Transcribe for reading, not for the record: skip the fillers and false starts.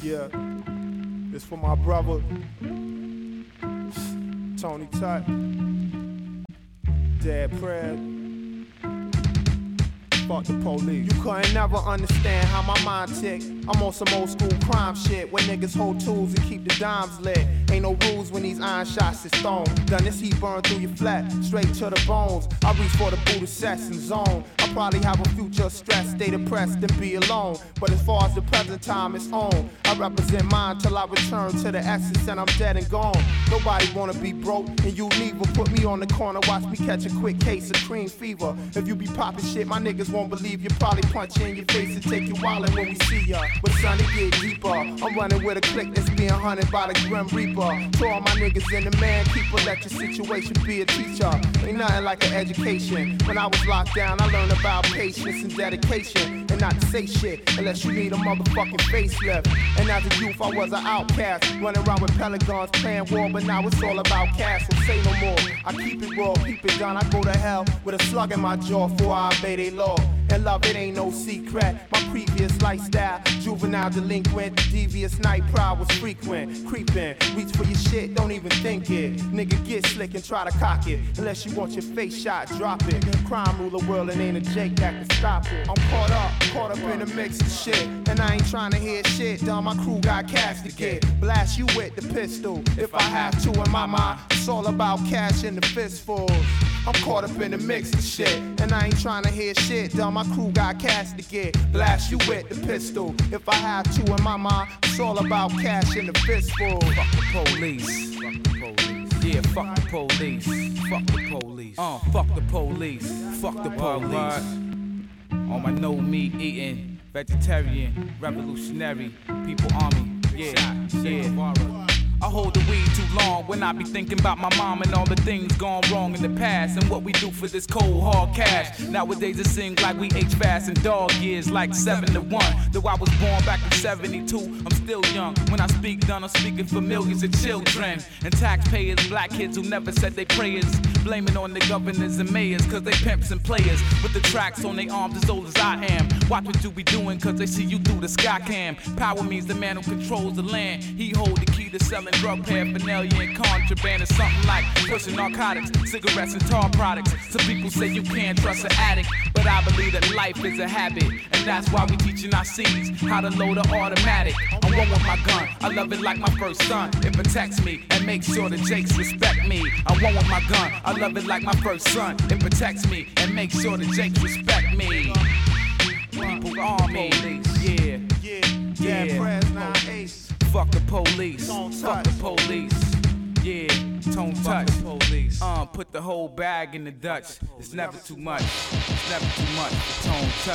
Yeah, it's for my brother, Tony Tut, Dead Pred. Fuck the police. You couldn't never understand how my mind tick. I'm on some old school crime shit where niggas hold tools and keep the dimes lit. Ain't no rules when these iron shots is thrown. Done this heat burn through your flat, straight to the bones. I reach for the Buddha sets and zone. I probably have a future stress, stay depressed and be alone. But as far as the present time is on, I represent mine till I return to the essence and I'm dead and gone. Nobody wanna be broke and you neither. Put me on the corner, watch me catch a quick case of cream fever. If you be popping shit, my niggas won't believe you. Probably punch you in your face and take your wallet when we see ya. But son, it get deeper. I'm running with a clique that's being hunted by the Grim Reaper. To all my niggas in the man keeper, let your situation be a teacher. Ain't nothing like an education. When I was locked down, I learned about patience and dedication. And not to say shit unless you need a motherfucking facelift. And as a youth, I was an outcast, running around with pelicans, playing war. But now it's all about cash, so say no more. I keep it raw, keep it done. I go to hell with a slug in my jaw before I obey they law. And love, it ain't no secret. My previous lifestyle, juvenile delinquent, devious night pride was frequent. Creeping, reach for your shit, don't even think it. Nigga, get slick and try to cock it. Unless you want your face shot, drop it. Crime rule the world and ain't a Jake that can stop it. I'm caught up in the mix of shit. And I ain't trying to hear shit, done. My crew got cash to get. Blast you with the pistol, if I have to. In my mind, it's all about cash in the fistfuls. I'm caught up in the mix of shit, and I ain't trying to hear shit, done. My crew got cash to get. Blast you with the pistol, if I have to. In my mind, it's all about cash in the fistful. Fuck the police. Fuck the police. Yeah, fuck the police. Fuck the police. Fuck the police. Fuck the police. On my no meat eating, vegetarian, revolutionary, people army. Yeah. I hold the weed too long when I be thinking about my mom and all the things gone wrong in the past and what we do for this cold hard cash. Nowadays it seems like we age fast in dog years like 7 to 1. Though I was born back in 72, I'm still young. When I speak done, I'm speaking for millions of children and taxpayers, black kids who never said they prayers, blaming on the governors and mayors cause they pimps and players with the tracks on their arms as old as I am. Watch what you be doing cause they see you through the sky cam. Power means the man who controls the land. He hold the key to selling drug paraphernalia and contraband or something like pushing narcotics, cigarettes and tar products. Some people say you can't trust an addict, but I believe that life is a habit, and that's why we teaching our seeds how to load an automatic. I'm one with my gun, I love it like my first son. It protects me and makes sure the Jakes respect me. I'm one with my gun, I love it like my first son. It protects me and makes sure the Jakes respect me. People army, yeah. Fuck the police, fuck the police, yeah, Tone Touch, police. Put the whole bag in the Dutch, it's never too much, it's never too much for Tone Touch.